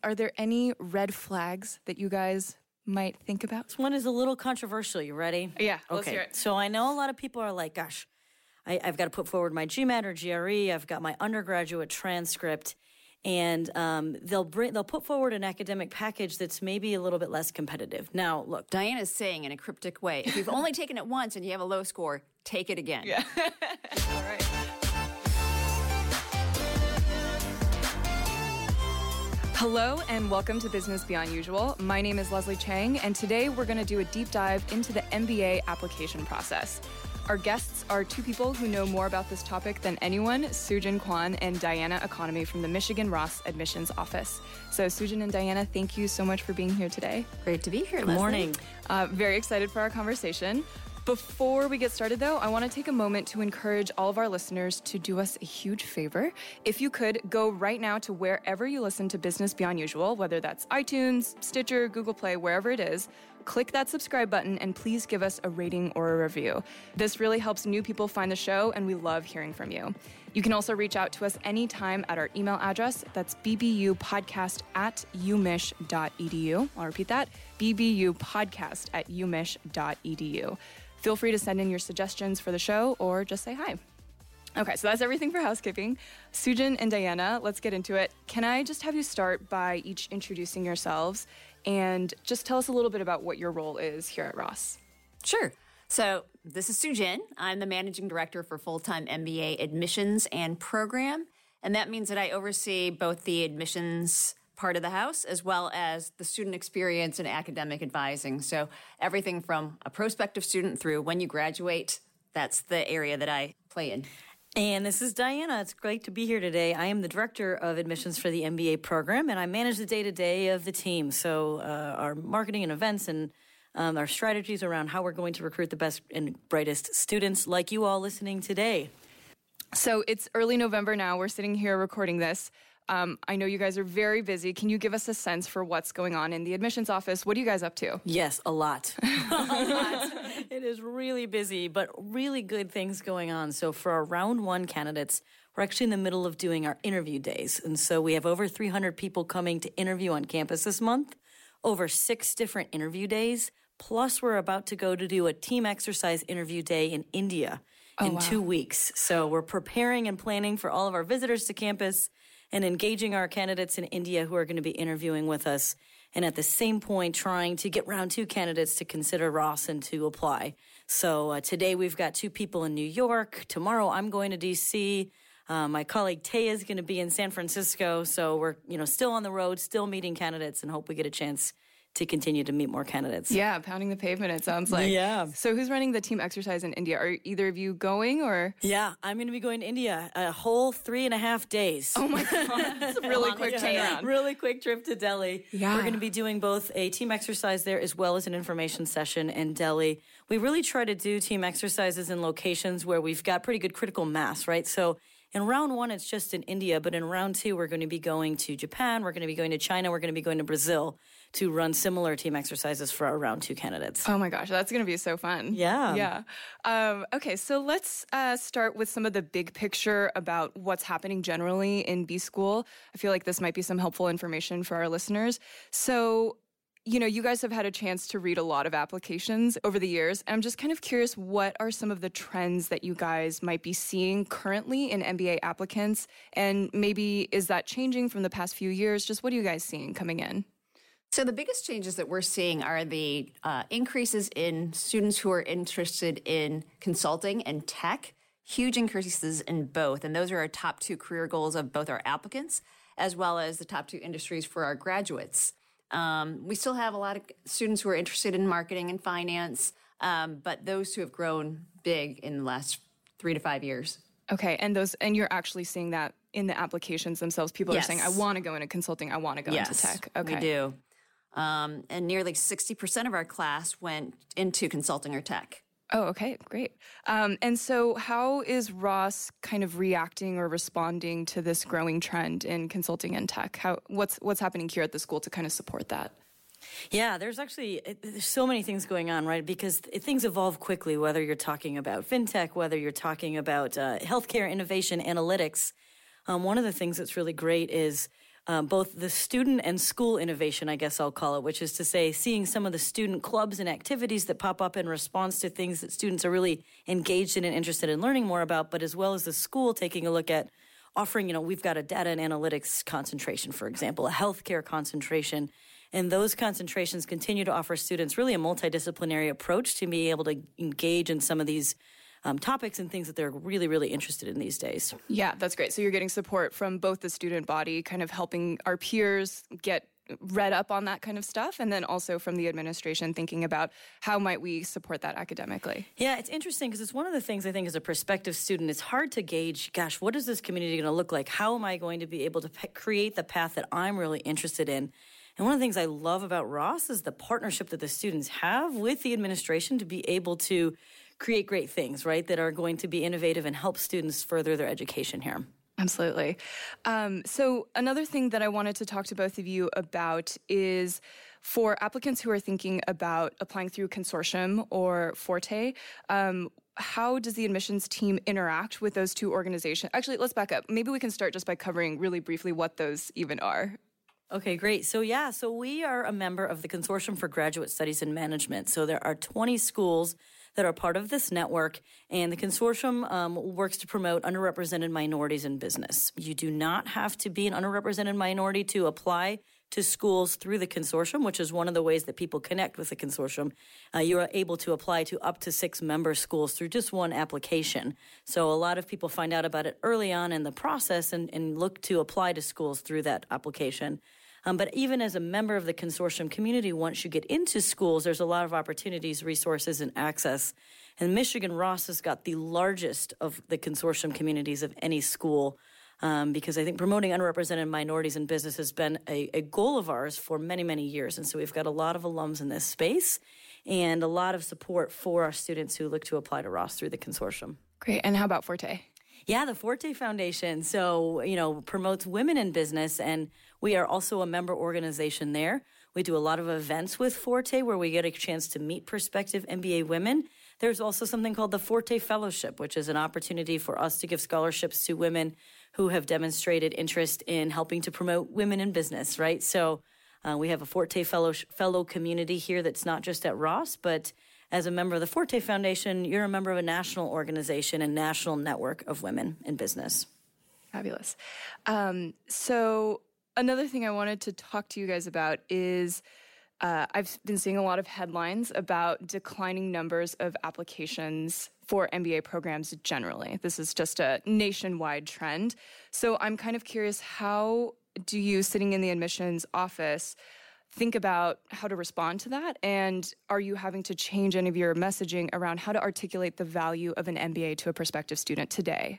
are there any red flags that you guys might think about? This one is a little controversial. You ready? Yeah, let's hear it. So I know a lot of people are like, gosh, I've got to put forward my GMAT or GRE. I've got my undergraduate transcript. And they'll put forward an academic package that's maybe a little bit less competitive. Now, look. Diana's saying in a cryptic way, if you've only taken it once and you have a low score, take it again. Yeah. All right. Hello and welcome to Business Beyond Usual. My name is Leslie Chang, and today we're going to do a deep dive into the MBA application process. Our guests are two people who know more about this topic than anyone, Sujin Kwan and Diana Economy from the Michigan Ross Admissions Office. So Sujin and Diana, thank you so much for being here today. Great to be here, Good Leslie. morning. Very excited for our conversation. Before we get started, though, I want to take a moment to encourage all of our listeners to do us a huge favor. If you could, go right now to wherever you listen to Business Beyond Usual, whether that's iTunes, Stitcher, Google Play, wherever it is, click that subscribe button and please give us a rating or a review. This really helps new people find the show, and we love hearing from you. You can also reach out to us anytime at our email address. That's bbupodcast@umich.edu. I'll repeat that, bbupodcast@umich.edu. Feel free to send in your suggestions for the show or just say hi. Okay, so that's everything for housekeeping. Sujin and Diana, let's get into it. Can I just have you start by each introducing yourselves and just tell us a little bit about what your role is here at Ross? Sure. So this is Sujin. I'm the Managing Director for Full-Time MBA Admissions and Program. And that means that I oversee both the admissions part of the house as well as the student experience and academic advising. So everything from a prospective student through when you graduate, that's the area that I play in. And this is Diana. It's great to be here today. I am the Director of Admissions for the MBA program, and I manage the day-to-day of the team. So our marketing and events and our strategies around how we're going to recruit the best and brightest students like you all listening today. So it's early November now. We're sitting here recording this. I know you guys are very busy. Can you give us a sense for what's going on in the admissions office? What are you guys up to? Yes, a lot. A lot. It is really busy, but really good things going on. So for our round one candidates, we're actually in the middle of doing our interview days. And so we have over 300 people coming to interview on campus this month, over 6 different interview days. Plus, we're about to go to do a team exercise interview day in India in 2 weeks. So we're preparing and planning for all of our visitors to campus and engaging our candidates in India who are going to be interviewing with us. And at the same point, trying to get round 2 candidates to consider Ross and to apply. So today we've got 2 people in New York. Tomorrow I'm going to D.C. My colleague Taya is going to be in San Francisco. So we're still on the road, still meeting candidates, and hope we get a chance to continue to meet more candidates. Yeah, pounding the pavement, it sounds like. Yeah. So who's running the team exercise in India? Are either of you going or? Yeah, I'm going to be going to India a whole 3.5 days. Oh my God, that's a really quick turnaround. Really quick trip to Delhi. Yeah. We're going to be doing both a team exercise there as well as an information session in Delhi. We really try to do team exercises in locations where we've got pretty good critical mass, right? So in round 1, it's just in India, but in round 2, we're going to be going to Japan, we're going to be going to China, we're going to be going to Brazil to run similar team exercises for our round 2 candidates. Oh my gosh, that's going to be so fun. Yeah. Yeah. Okay, so let's start with some of the big picture about what's happening generally in B School. I feel like this might be some helpful information for our listeners. So, you guys have had a chance to read a lot of applications over the years. I'm just kind of curious, what are some of the trends that you guys might be seeing currently in MBA applicants? And maybe is that changing from the past few years? Just what are you guys seeing coming in? So the biggest changes that we're seeing are the increases in students who are interested in consulting and tech, huge increases in both. And those are our top 2 career goals of both our applicants, as well as the top 2 industries for our graduates. We still have a lot of students who are interested in marketing and finance, but those who have grown big in the last 3 to 5 years. Okay, and you're actually seeing that in the applications themselves. People are saying, I want to go into consulting, I want to go into tech. Okay. We do. And nearly 60% of our class went into consulting or tech. Oh, okay, great. And so how is Ross kind of reacting or responding to this growing trend in consulting and tech? What's happening here at the school to kind of support that? Yeah, there's so many things going on, right? Because things evolve quickly, whether you're talking about fintech, whether you're talking about healthcare innovation analytics. One of the things that's really great is both the student and school innovation, I guess I'll call it, which is to say seeing some of the student clubs and activities that pop up in response to things that students are really engaged in and interested in learning more about, but as well as the school taking a look at offering, we've got a data and analytics concentration, for example, a healthcare concentration. And those concentrations continue to offer students really a multidisciplinary approach to be able to engage in some of these topics and things that they're really, really interested in these days. Yeah, that's great. So you're getting support from both the student body, kind of helping our peers get read up on that kind of stuff, and then also from the administration thinking about how might we support that academically. Yeah, it's interesting because it's one of the things I think as a prospective student, it's hard to gauge, gosh, what is this community going to look like? How am I going to be able to create the path that I'm really interested in? And one of the things I love about Ross is the partnership that the students have with the administration to be able to create great things, right, that are going to be innovative and help students further their education here. Absolutely. So another thing that I wanted to talk to both of you about is for applicants who are thinking about applying through Consortium or Forte, how does the admissions team interact with those two organizations? Actually, let's back up. Maybe we can start just by covering really briefly what those even are. Okay, great. So we are a member of the Consortium for Graduate Studies in Management. So there are 20 schools that are part of this network, and the consortium works to promote underrepresented minorities in business. You do not have to be an underrepresented minority to apply to schools through the consortium, which is one of the ways that people connect with the consortium. You are able to apply to up to 6 member schools through just one application. So a lot of people find out about it early on in the process and look to apply to schools through that application. But even as a member of the consortium community, once you get into schools, there's a lot of opportunities, resources, and access. And Michigan Ross has got the largest of the consortium communities of any school, because I think promoting underrepresented minorities in business has been a goal of ours for many, many years. And so we've got a lot of alums in this space and a lot of support for our students who look to apply to Ross through the consortium. Great. And how about Forte? Yeah, the Forte Foundation. So, promotes women in business, and we are also a member organization there. We do a lot of events with Forte where we get a chance to meet prospective MBA women. There's also something called the Forte Fellowship, which is an opportunity for us to give scholarships to women who have demonstrated interest in helping to promote women in business, right? So we have a Forte fellow community here that's not just at Ross, but as a member of the Forte Foundation, you're a member of a national organization and national network of women in business. Fabulous. So another thing I wanted to talk to you guys about is I've been seeing a lot of headlines about declining numbers of applications for MBA programs generally. This is just a nationwide trend. So I'm kind of curious, how do you, sitting in the admissions office, think about how to respond to that? And are you having to change any of your messaging around how to articulate the value of an MBA to a prospective student today?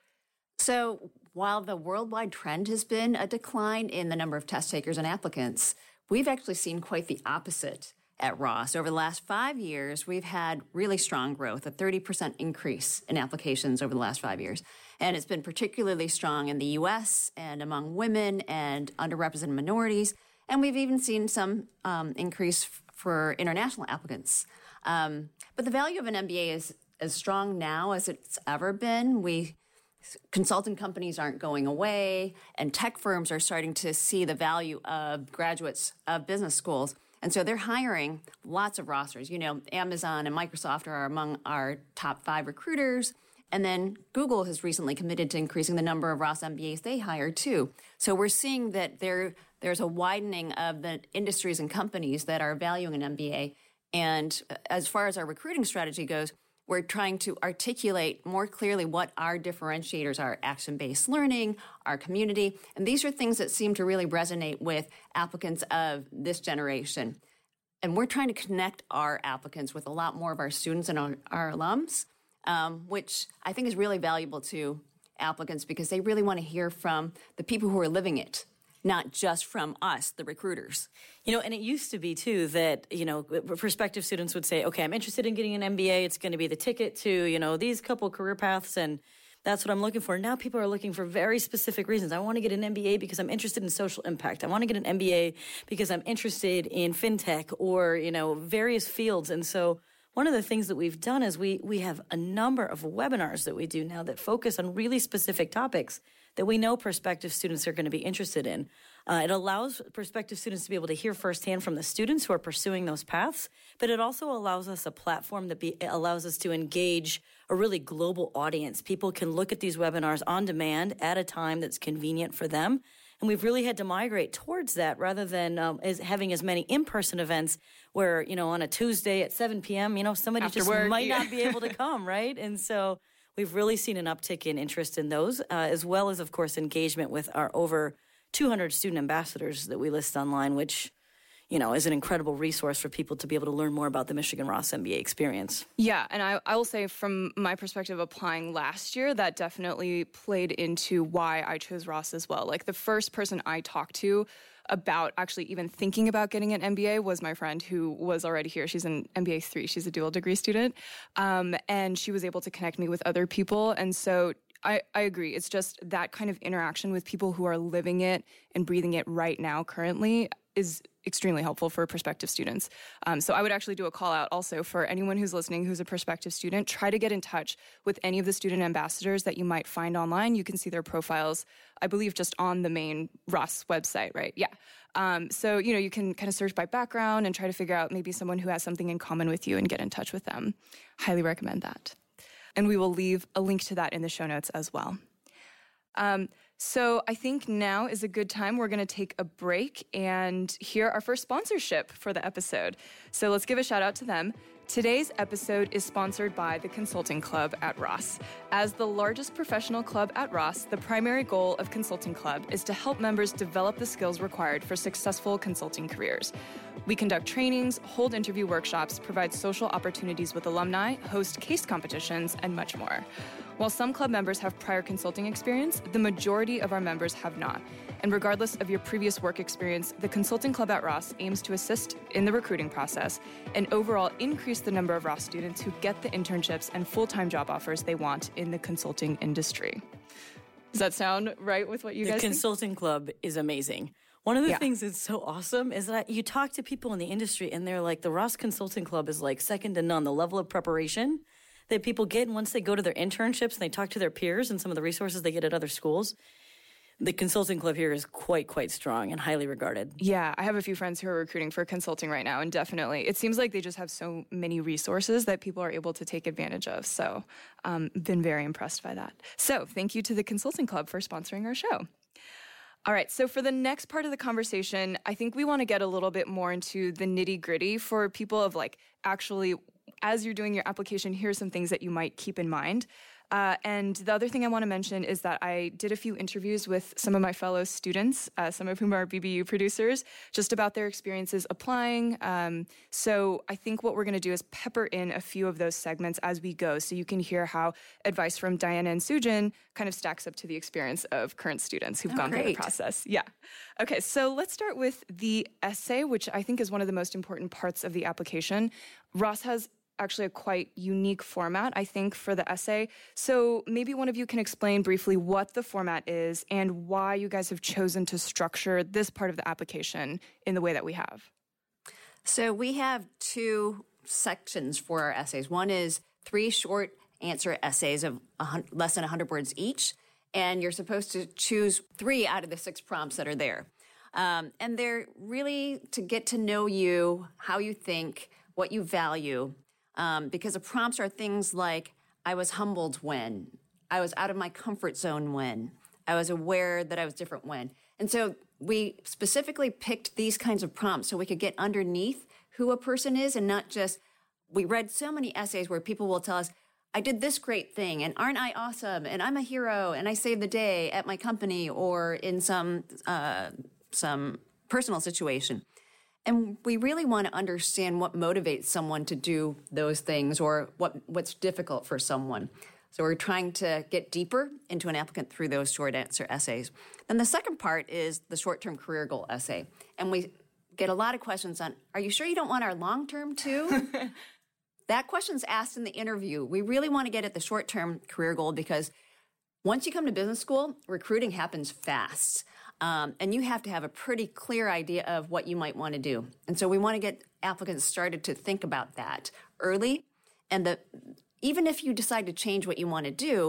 So while the worldwide trend has been a decline in the number of test takers and applicants, we've actually seen quite the opposite at Ross. Over the last 5 years, we've had really strong growth, a 30% increase in applications over the last 5 years. And it's been particularly strong in the U.S. and among women and underrepresented minorities. And we've even seen some increase for international applicants. But the value of an MBA is as strong now as it's ever been. Consulting companies aren't going away, and tech firms are starting to see the value of graduates of business schools. And so they're hiring lots of rosters. Amazon and Microsoft are among our top 5 recruiters. And then Google has recently committed to increasing the number of Ross MBAs they hire too. So we're seeing that there's a widening of the industries and companies that are valuing an MBA. And as far as our recruiting strategy goes, we're trying to articulate more clearly what our differentiators are: action-based learning, our community. And these are things that seem to really resonate with applicants of this generation. And we're trying to connect our applicants with a lot more of our students and our alums, which I think is really valuable to applicants because they really want to hear from the people who are living it, not just from us, the recruiters. And it used to be, too, that, prospective students would say, okay, I'm interested in getting an MBA. It's going to be the ticket to, these couple career paths, and that's what I'm looking for. Now people are looking for very specific reasons. I want to get an MBA because I'm interested in social impact. I want to get an MBA because I'm interested in fintech or, various fields. And so one of the things that we've done is we have a number of webinars that we do now that focus on really specific topics that we know prospective students are going to be interested in. It allows prospective students to be able to hear firsthand from the students who are pursuing those paths, but it also allows us a platform that allows us to engage a really global audience. People can look at these webinars on demand at a time that's convenient for them. And we've really had to migrate towards that rather than having as many in-person events where, on a Tuesday at 7 p.m., somebody After just work, might not be able to come, right? And so we've really seen an uptick in interest in those, as well as, of course, engagement with our over 200 student ambassadors that we list online, which, is an incredible resource for people to be able to learn more about the Michigan Ross MBA experience. Yeah, and I will say from my perspective applying last year, that definitely played into why I chose Ross as well. Like the first person I talked to about actually even thinking about getting an MBA was my friend who was already here. She's an MBA 3. She's a dual degree student. And she was able to connect me with other people. And so I agree. It's just that kind of interaction with people who are living it and breathing it right now currently is extremely helpful for prospective students. So I would actually do a call out also for anyone who's listening who's a prospective student. Try to get in touch with any of the student ambassadors that you might find online. You can see their profiles, I believe, just on the main Ross website, right? Yeah. So, you can kind of search by background and try to figure out maybe someone who has something in common with you and get in touch with them. Highly recommend that. And we will leave a link to that in the show notes as well. So I think now is a good time. We're going to take a break and hear our first sponsorship for the episode. So let's give a shout out to them. Today's episode is sponsored by the Consulting Club at Ross. As the largest professional club at Ross, the primary goal of Consulting Club is to help members develop the skills required for successful consulting careers. We conduct trainings, hold interview workshops, provide social opportunities with alumni, host case competitions, and much more. While some club members have prior consulting experience, the majority of our members have not. And regardless of your previous work experience, the Consulting Club at Ross aims to assist in the recruiting process and overall increase the number of Ross students who get the internships and full-time job offers they want in the consulting industry. Does that sound right with what you guys think? The Consulting Club is amazing. One of the things that's so awesome is that you talk to people in the industry and they're like, the Ross Consulting Club is like second to none. The level of preparation that people get once they go to their internships and they talk to their peers and some of the resources they get at other schools. The Consulting Club here is quite strong and highly regarded. Yeah, I have a few friends who are recruiting for consulting right now, and definitely, it seems like they just have so many resources that people are able to take advantage of. So, been very impressed by that. So, thank you to the Consulting Club for sponsoring our show. All right, so for the next part of the conversation, I think we want to get a little bit more into the nitty-gritty for people of like actually, as you're doing your application, here's some things that you might keep in mind. And the other thing I want to mention is that I did a few interviews with some of my fellow students, some of whom are BBU producers, just about their experiences applying. So I think what we're going to do is pepper in a few of those segments as we go so you can hear how advice from Diana and Sujin kind of stacks up to the experience of current students who've gone through the process. Yeah. Okay, so let's start with the essay, which I think is one of the most important parts of the application. Ross has actually a quite unique format, I think, for the essay. So maybe one of you can explain briefly what the format is and why you guys have chosen to structure this part of the application in the way that we have. So we have two sections for our essays. One is 3 short answer essays of less than 100 words each, and you're supposed to choose 3 out of the 6 prompts that are there. And they're really to get to know you, how you think, what you value, because the prompts are things like, I was humbled when, I was out of my comfort zone when, I was aware that I was different when. And so we specifically picked these kinds of prompts so we could get underneath who a person is and not just, we read so many essays where people will tell us, I did this great thing, and aren't I awesome, and I'm a hero, and I saved the day at my company or in some personal situation. And we really want to understand what motivates someone to do those things or what's difficult for someone. So we're trying to get deeper into an applicant through those short answer essays. Then the second part is the short-term career goal essay. And we get a lot of questions on, are you sure you don't want our long-term too? That question's asked in the interview. We really want to get at the short-term career goal because once you come to business school, recruiting happens fast. And you have to have a pretty clear idea of what you might want to do. And so we want to get applicants started to think about that early. And even if you decide to change what you want to do,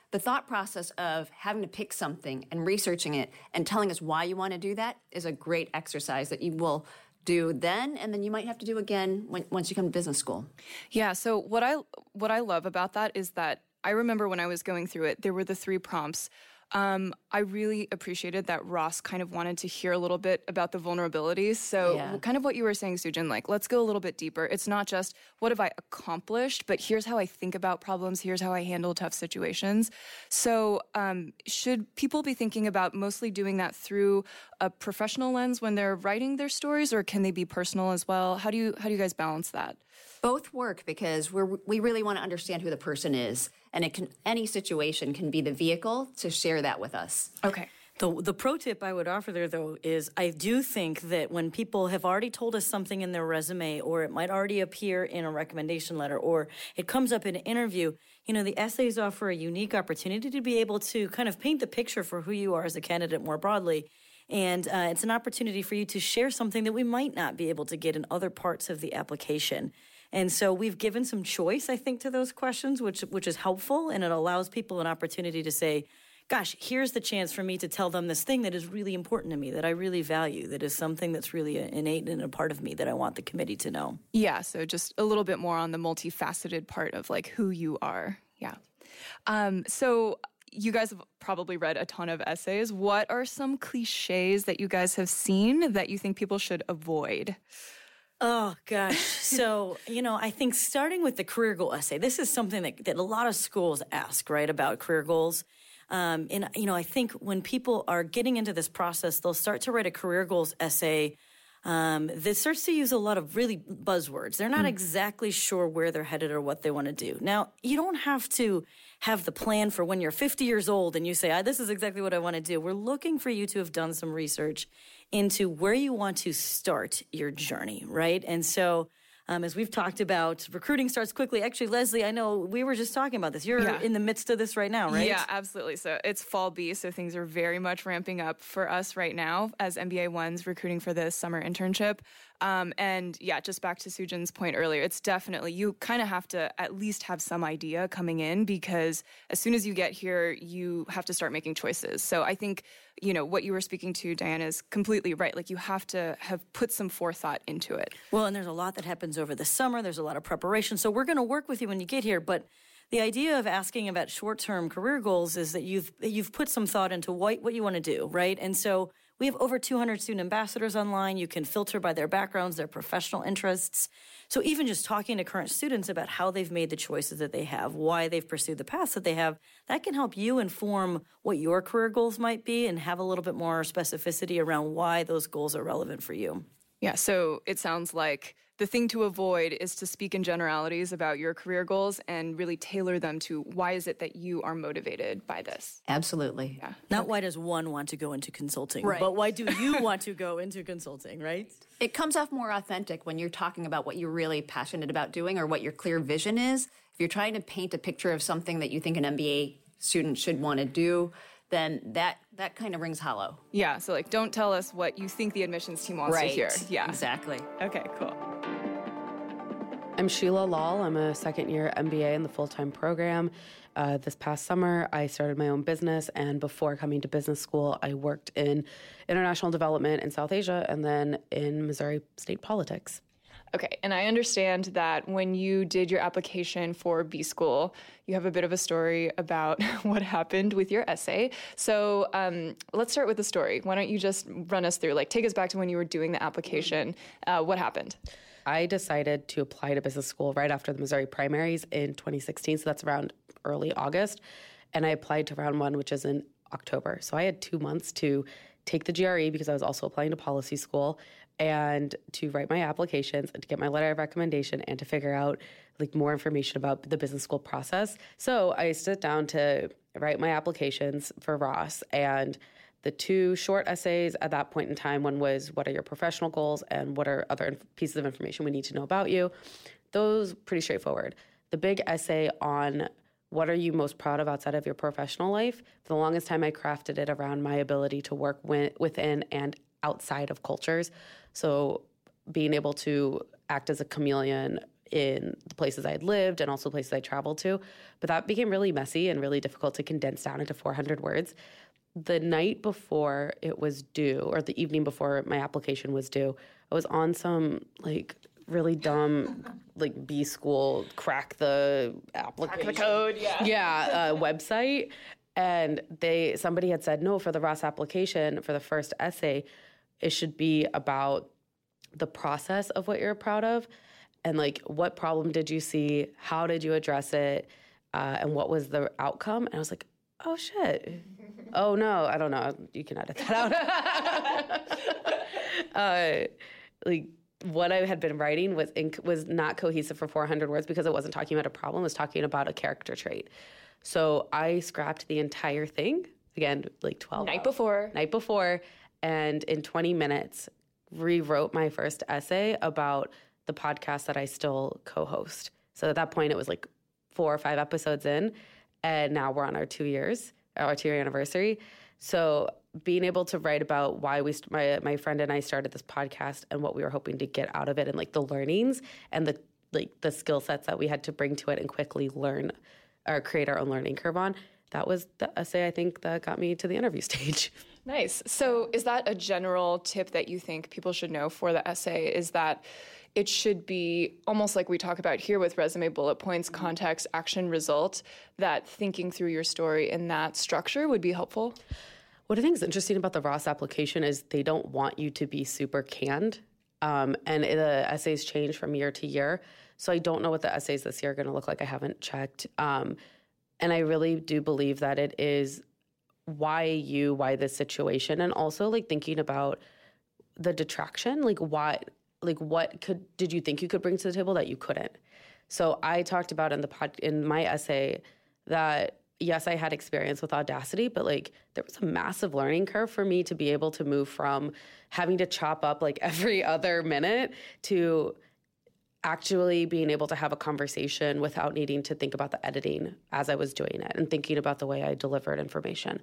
the thought process of having to pick something and researching it and telling us why you want to do that is a great exercise that you will do then, and then you might have to do again once you come to business school. Yeah, so what I love about that is that I remember when I was going through it, there were the 3 prompts. I really appreciated that Ross kind of wanted to hear a little bit about the vulnerabilities. So kind of what you were saying, Sujin, like, let's go a little bit deeper. It's not just what have I accomplished, but here's how I think about problems. Here's how I handle tough situations. So should people be thinking about mostly doing that through a professional lens when they're writing their stories, or can they be personal as well? How do you guys balance that? Both work because we really want to understand who the person is, and any situation can be the vehicle to share that with us. Okay. The pro tip I would offer there, though, is I do think that when people have already told us something in their resume, or it might already appear in a recommendation letter, or it comes up in an interview, the essays offer a unique opportunity to be able to kind of paint the picture for who you are as a candidate more broadly. And it's an opportunity for you to share something that we might not be able to get in other parts of the application. And so we've given some choice, I think, to those questions, which is helpful, and it allows people an opportunity to say, gosh, here's the chance for me to tell them this thing that is really important to me, that I really value, that is something that's really innate and a part of me that I want the committee to know. Yeah, so just a little bit more on the multifaceted part of like who you are. Yeah. So you guys have probably read a ton of essays. What are some cliches that you guys have seen that you think people should avoid? Oh, gosh. So, I think starting with the career goal essay, this is something that a lot of schools ask, right, about career goals. I think when people are getting into this process, they'll start to write a career goals essay that starts to use a lot of really buzzwords. They're not exactly sure where they're headed or what they want to do. Now, you don't have to have the plan for when you're 50 years old and you say, this is exactly what I want to do. We're looking for you to have done some research into where you want to start your journey, right? And so as we've talked about, recruiting starts quickly. Actually, Leslie, I know we were just talking about this. You're in the midst of this right now, right? Yeah, absolutely. So it's fall B, so things are very much ramping up for us right now as MBA ones recruiting for this summer internship. And yeah, just back to Sujin's point earlier, it's definitely, you kind of have to at least have some idea coming in, because as soon as you get here, you have to start making choices. So I think, what you were speaking to, Diana, is completely right. Like, you have to have put some forethought into it. Well, and there's a lot that happens over the summer. There's a lot of preparation. So we're going to work with you when you get here. But the idea of asking about short-term career goals is that you've put some thought into what you want to do, right? And so we have over 200 student ambassadors online. You can filter by their backgrounds, their professional interests. So even just talking to current students about how they've made the choices that they have, why they've pursued the paths that they have, that can help you inform what your career goals might be and have a little bit more specificity around why those goals are relevant for you. Yeah, so it sounds like the thing to avoid is to speak in generalities about your career goals and really tailor them to why is it that you are motivated by this. Absolutely. Yeah. Not why does one want to go into consulting, right, but why do you want to go into consulting, right? It comes off more authentic when you're talking about what you're really passionate about doing or what your clear vision is. If you're trying to paint a picture of something that you think an MBA student should want to do, then that kind of rings hollow. Yeah, so like, don't tell us what you think the admissions team wants to hear. Yeah, exactly. Okay, cool. I'm Sheila Lal. I'm a second-year MBA in the full-time program. This past summer, I started my own business, and before coming to business school, I worked in international development in South Asia and then in Missouri state politics. Okay, and I understand that when you did your application for B School, you have a bit of a story about what happened with your essay. So let's start with the story. Why don't you just run us through, take us back to when you were doing the application. What happened? I decided to apply to business school right after the Missouri primaries in 2016, so that's around early August, and I applied to round one, which is in October. So I had 2 months to take the GRE because I was also applying to policy school, and to write my applications and to get my letter of recommendation and to figure out more information about the business school process. So I sit down to write my applications for Ross, and the 2 short essays at that point in time, one was what are your professional goals and what are other pieces of information we need to know about you. Those pretty straightforward. The big essay on what are you most proud of outside of your professional life, for the longest time I crafted it around my ability to work within and outside of cultures. So being able to act as a chameleon in the places I had lived and also places I traveled to. But that became really messy and really difficult to condense down into 400 words. The night before it was due, or the evening before my application was due, I was on some like really dumb like B school crack the code website, and somebody had said, no, for the Ross application, for the first essay, it should be about the process of what you're proud of, and like what problem did you see, how did you address it, and what was the outcome. And I was like, oh shit, oh no, I don't know, you can edit that out. Like what I had been writing was not cohesive for 400 words because it wasn't talking about a problem, it was talking about a character trait. So I scrapped the entire thing, again, like 12 Night before, and in 20 minutes rewrote my first essay about the podcast that I still co-host. So at that point, it was like 4 or 5 episodes in, and now we're on our 2-year anniversary. So being able to write about why my friend and I started this podcast and what we were hoping to get out of it, and like the learnings and the skill sets that we had to bring to it and quickly learn or create our own learning curve on, that was the essay I think that got me to the interview stage. Nice. So is that a general tip that you think people should know for the essay, is that it should be almost like we talk about here with resume bullet points, context, action, result, that thinking through your story in that structure would be helpful? What I think is interesting about the Ross application is they don't want you to be super canned, and the essays change from year to year. So I don't know what the essays this year are going to look like. I haven't checked. And I really do believe that it is why this situation, and also like thinking about the detraction, like what did you think you could bring to the table that you couldn't? So I talked about in my essay that yes, I had experience with Audacity, but like there was a massive learning curve for me to be able to move from having to chop up like every other minute to actually being able to have a conversation without needing to think about the editing as I was doing it and thinking about the way I delivered information.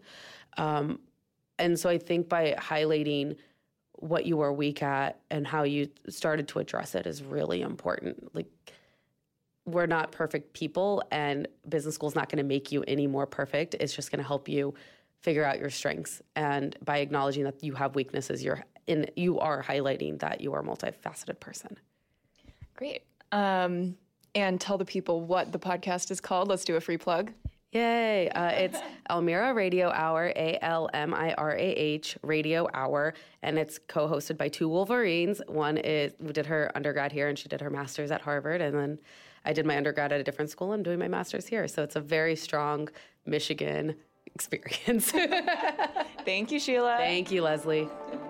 And so I think by highlighting what you were weak at and how you started to address it is really important. Like, we're not perfect people, and business school is not going to make you any more perfect. It's just going to help you figure out your strengths. And by acknowledging that you have weaknesses, you are highlighting that you are a multifaceted person. Great. And tell the people what the podcast is called. Let's do a free plug. Yay. It's Almira Radio Hour, ALMIRAH Radio Hour, and it's co-hosted by 2 Wolverines. One did her undergrad here, and she did her master's at Harvard, and then I did my undergrad at a different school. I'm doing my master's here. So it's a very strong Michigan experience. Thank you, Sheila. Thank you, Leslie.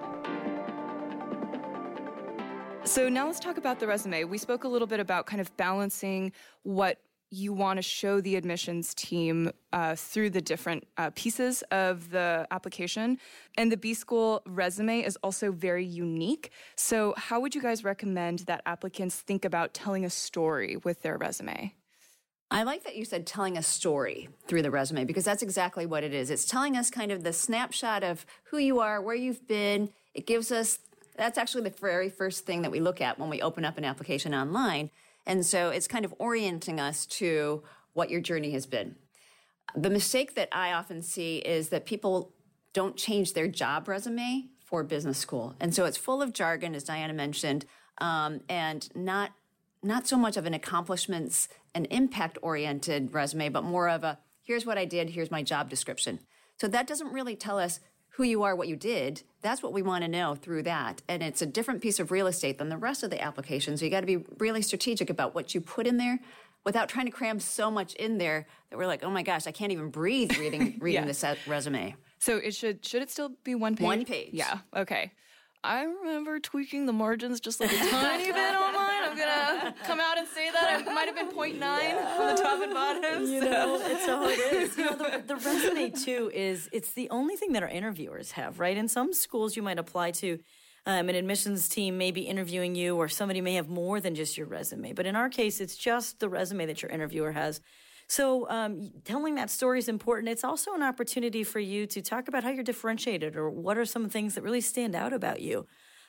So now let's talk about the resume. We spoke a little bit about kind of balancing what you want to show the admissions team through the different pieces of the application. And the B-School resume is also very unique. So how would you guys recommend that applicants think about telling a story with their resume? I like that you said telling a story through the resume, because that's exactly what it is. It's telling us kind of the snapshot of who you are, where you've been. It gives us, that's actually the very first thing that we look at when we open up an application online. And so it's kind of orienting us to what your journey has been. The mistake that I often see is that people don't change their job resume for business school. And so it's full of jargon, as Diana mentioned, and not so much of an accomplishments and impact-oriented resume, but more of a, here's what I did, here's my job description. So that doesn't really tell us who you are, what you did. That's what we want to know through that. And it's a different piece of real estate than the rest of the application. So you got to be really strategic about what you put in there without trying to cram so much in there that we're like, oh my gosh, I can't even breathe reading this resume. So it should it still be one page? One page. Yeah, okay. I remember tweaking the margins just like a tiny bit online. I'm going to come out and say that. It might have been 0.9 on the top and bottom. You know, it's how it is. You know, the resume, too, it's the only thing that our interviewers have, right? In some schools, you might apply to an admissions team may be interviewing you, or somebody may have more than just your resume. But in our case, it's just the resume that your interviewer has. So telling that story is important. It's also an opportunity for you to talk about how you're differentiated, or what are some things that really stand out about you.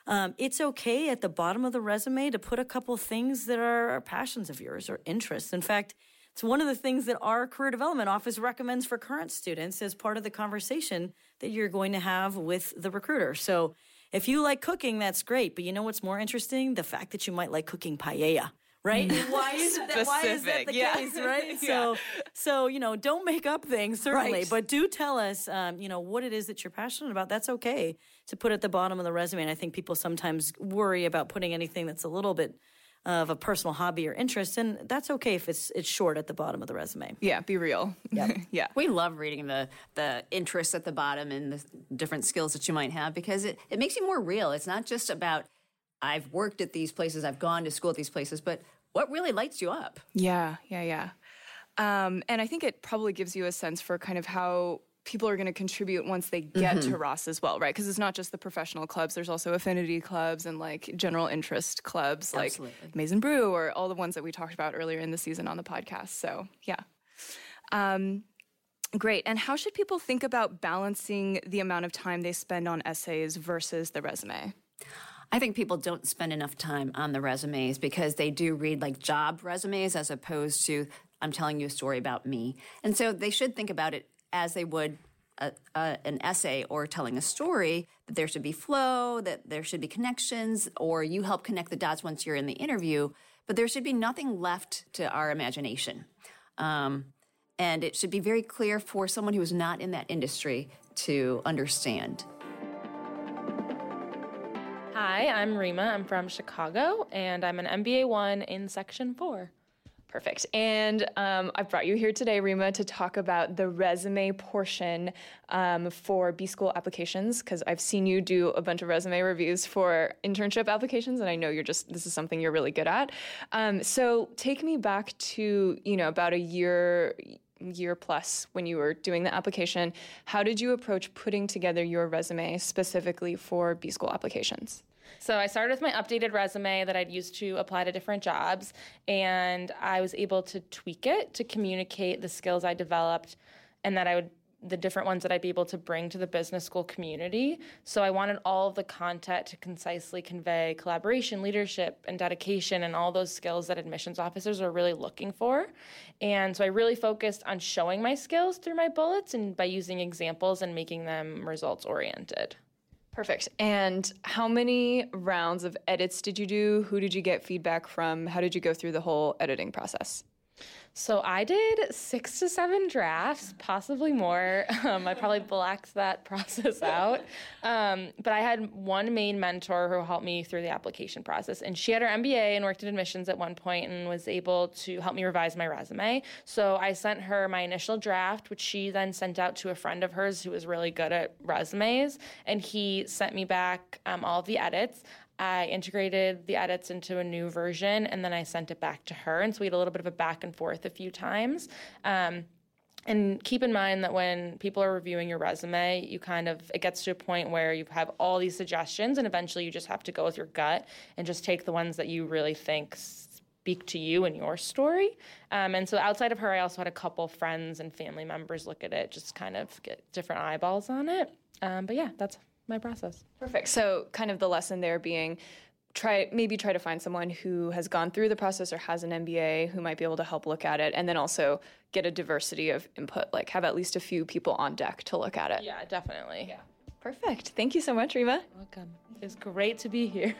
It's okay at the bottom of the resume to put a couple things that are passions of yours or interests. In fact, it's one of the things that our career development office recommends for current students as part of the conversation that you're going to have with the recruiter. So if you like cooking, that's great. But you know what's more interesting? The fact that you might like cooking paella. Right? Why is that the case, right? Yeah. So, don't make up things, certainly, but do tell us, what it is that you're passionate about. That's okay to put at the bottom of the resume. And I think people sometimes worry about putting anything that's a little bit of a personal hobby or interest, and that's okay if it's short at the bottom of the resume. Yeah, be real. Yep. Yeah. We love reading the interests at the bottom and the different skills that you might have because it makes you more real. It's not just about I've worked at these places, I've gone to school at these places, but what really lights you up? Yeah. And I think it probably gives you a sense for kind of how people are going to contribute once they get to Ross as well, right? Because it's not just the professional clubs. There's also affinity clubs and like general interest clubs like Maize and Brew or all the ones that we talked about earlier in the season on the podcast. So, yeah. Great. And how should people think about balancing the amount of time they spend on essays versus the resume? I think people don't spend enough time on the resumes because they do read like job resumes as opposed to I'm telling you a story about me. And so they should think about it as they would an essay or telling a story, that there should be flow, that there should be connections, or you help connect the dots once you're in the interview, but there should be nothing left to our imagination. And it should be very clear for someone who is not in that industry to understand. Hi, I'm Rima. I'm from Chicago, and I'm an MBA 1 in Section 4. Perfect. And I brought you here today, Rima, to talk about the resume portion for B-School applications, because I've seen you do a bunch of resume reviews for internship applications, and I know this is something you're really good at. So take me back to, about a year plus when you were doing the application. How did you approach putting together your resume specifically for B-School applications? So I started with my updated resume that I'd used to apply to different jobs, and I was able to tweak it to communicate the skills I developed and that the different ones that I'd be able to bring to the business school community. So I wanted all of the content to concisely convey collaboration, leadership, and dedication, and all those skills that admissions officers are really looking for. And so I really focused on showing my skills through my bullets and by using examples and making them results-oriented. Perfect. And how many rounds of edits did you do? Who did you get feedback from? How did you go through the whole editing process? So I did 6 to 7 drafts, possibly more. I probably blacked that process out. But I had one main mentor who helped me through the application process. And she had her MBA and worked in admissions at one point and was able to help me revise my resume. So I sent her my initial draft, which she then sent out to a friend of hers who was really good at resumes. And he sent me back all of the edits. I integrated the edits into a new version, and then I sent it back to her. And so we had a little bit of a back and forth a few times. And keep in mind that when people are reviewing your resume, it gets to a point where you have all these suggestions, and eventually you just have to go with your gut and just take the ones that you really think speak to you and your story. And so outside of her, I also had a couple friends and family members look at it, just kind of get different eyeballs on it. But yeah, that's my process. Perfect. So kind of the lesson there being try to find someone who has gone through the process or has an MBA who might be able to help look at it, and then also get a diversity of input, like have at least a few people on deck to look at it. Yeah, definitely. Yeah. Perfect. Thank you so much, Rima. Welcome. It's great to be here.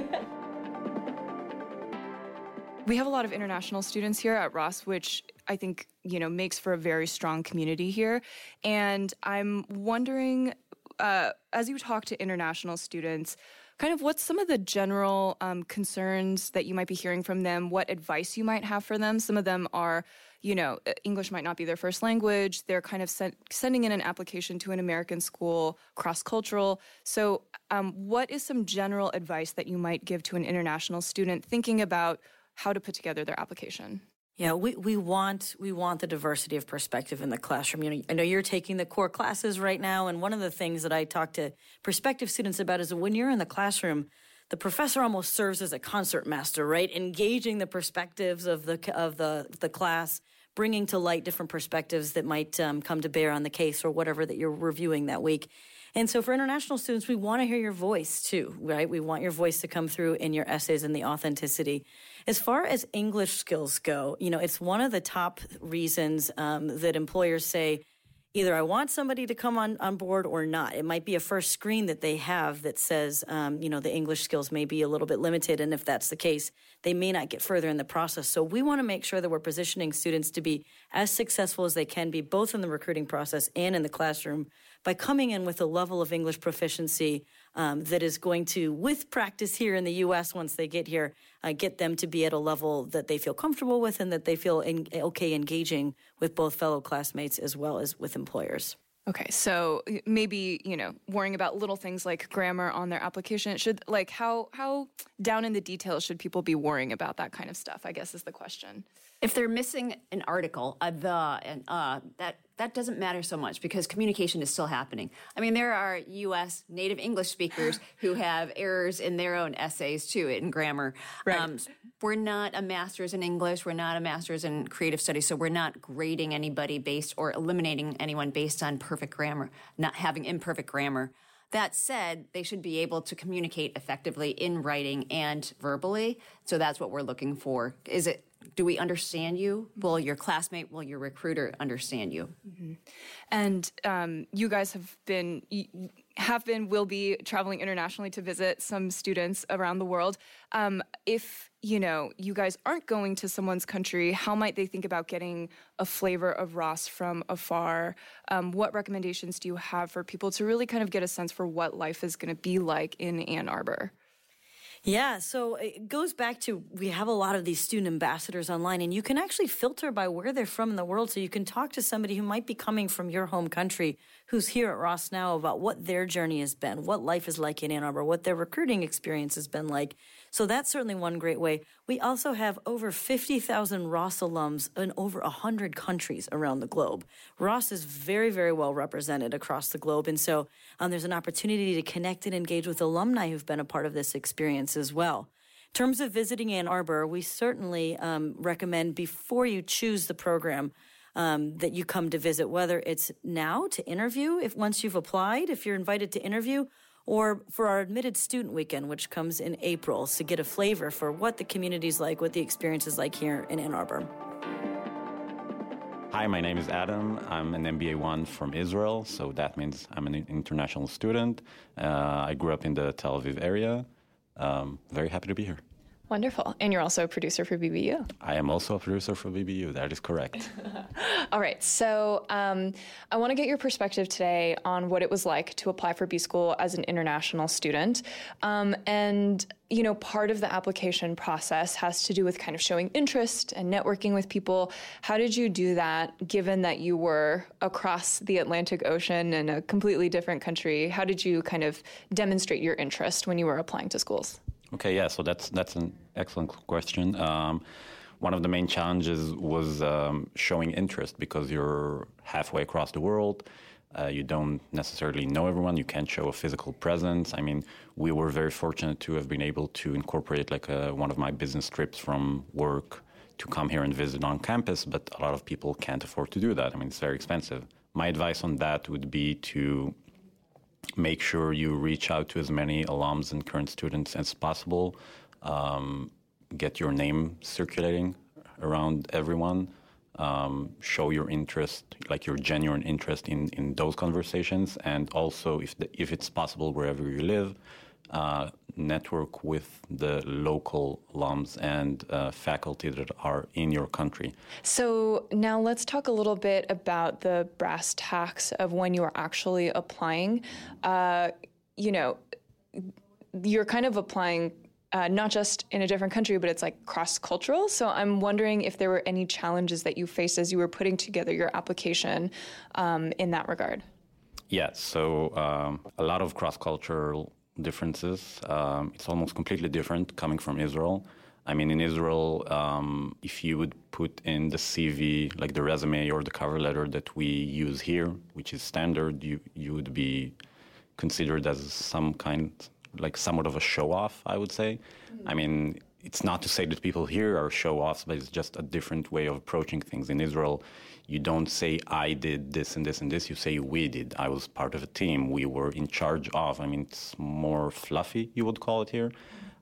We have a lot of international students here at Ross, which I think, makes for a very strong community here. And I'm wondering, as you talk to international students, kind of what's some of the general concerns that you might be hearing from them, what advice you might have for them? Some of them are, English might not be their first language. They're kind of sending in an application to an American school, cross-cultural. So what is some general advice that you might give to an international student thinking about how to put together their application? Yeah, we want the diversity of perspective in the classroom. I know you're taking the core classes right now, and one of the things that I talk to prospective students about is that when you're in the classroom, the professor almost serves as a concert master, right? Engaging the perspectives of the class, bringing to light different perspectives that might come to bear on the case or whatever that you're reviewing that week. And so for international students, we want to hear your voice too, right? We want your voice to come through in your essays and the authenticity. As far as English skills go, it's one of the top reasons that employers say, either I want somebody to come on board or not. It might be a first screen that they have that says, the English skills may be a little bit limited. And if that's the case, they may not get further in the process. So we want to make sure that we're positioning students to be as successful as they can be, both in the recruiting process and in the classroom, by coming in with a level of English proficiency that is going to, with practice here in the U.S. once they get here, get them to be at a level that they feel comfortable with and that they feel okay engaging with both fellow classmates as well as with employers. Okay, so maybe, worrying about little things like grammar on their application. How down in the details should people be worrying about that kind of stuff, I guess is the question. If they're missing an article, that doesn't matter so much because communication is still happening. I mean, there are U.S. native English speakers who have errors in their own essays, too, in grammar. Right. We're not a master's in English. We're not a master's in creative studies, so we're not grading anybody based or eliminating anyone based on perfect grammar, not having imperfect grammar. That said, they should be able to communicate effectively in writing and verbally, so that's what we're looking for. Do we understand you? Will your classmate, will your recruiter understand you? Mm-hmm. And you guys will be traveling internationally to visit some students around the world. If, you guys aren't going to someone's country, how might they think about getting a flavor of Ross from afar? What recommendations do you have for people to really kind of get a sense for what life is going to be like in Ann Arbor? Yeah, so it goes back to, we have a lot of these student ambassadors online, and you can actually filter by where they're from in the world. So you can talk to somebody who might be coming from your home country who's here at Ross now about what their journey has been, what life is like in Ann Arbor, what their recruiting experience has been like. So that's certainly one great way. We also have over 50,000 Ross alums in over 100 countries around the globe. Ross is very, very well represented across the globe. And so there's an opportunity to connect and engage with alumni who've been a part of this experience as well. In terms of visiting Ann Arbor, we certainly recommend before you choose the program that you come to visit, whether it's now to interview, once you've applied, if you're invited to interview, or for our admitted student weekend, which comes in April, to get a flavor for what the community's like, what the experience is like here in Ann Arbor. Hi, my name is Adam. I'm an MBA 1 from Israel, so that means I'm an international student. I grew up in the Tel Aviv area. Very happy to be here. Wonderful. And you're also a producer for BBU. I am also a producer for BBU. That is correct. All right. So I want to get your perspective today on what it was like to apply for B School as an international student. And, part of the application process has to do with kind of showing interest and networking with people. How did you do that, given that you were across the Atlantic Ocean in a completely different country? How did you kind of demonstrate your interest when you were applying to schools? Okay, yeah, so that's an excellent question. One of the main challenges was showing interest because you're halfway across the world. You don't necessarily know everyone. You can't show a physical presence. I mean, we were very fortunate to have been able to incorporate one of my business trips from work to come here and visit on campus, but a lot of people can't afford to do that. I mean, it's very expensive. My advice on that would be to make sure you reach out to as many alums and current students as possible. Get your name circulating around everyone. Show your interest, like your genuine interest in those conversations. And also, if it's possible, wherever you live, network with the local alums and faculty that are in your country. So now let's talk a little bit about the brass tacks of when you are actually applying. You're kind of applying not just in a different country, but it's like cross-cultural. So I'm wondering if there were any challenges that you faced as you were putting together your application in that regard. Yeah, so a lot of cross-cultural differences. It's almost completely different coming from Israel. I mean, in Israel, if you would put in the CV, like the resume or the cover letter that we use here, which is standard, you would be considered as somewhat of a show-off, I would say. I mean, it's not to say that people here are show-offs, but it's just a different way of approaching things. In Israel, you don't say, I did this and this and this. You say, we did. I was part of a team. We were in charge of. I mean, it's more fluffy, you would call it here.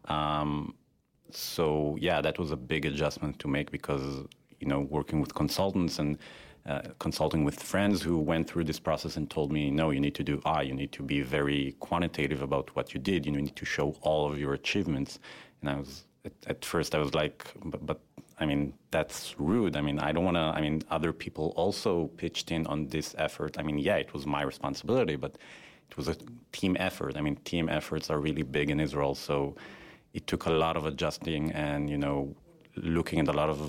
So, yeah, that was a big adjustment to make because, working with consultants and consulting with friends who went through this process and told me, no, you need to do you need to be very quantitative about what you did. You need to show all of your achievements. And at first I was like, but I mean, that's rude. I mean, I don't want to, other people also pitched in on this effort. I mean, yeah, it was my responsibility, but it was a team effort. I mean, team efforts are really big in Israel. So it took a lot of adjusting and, looking at a lot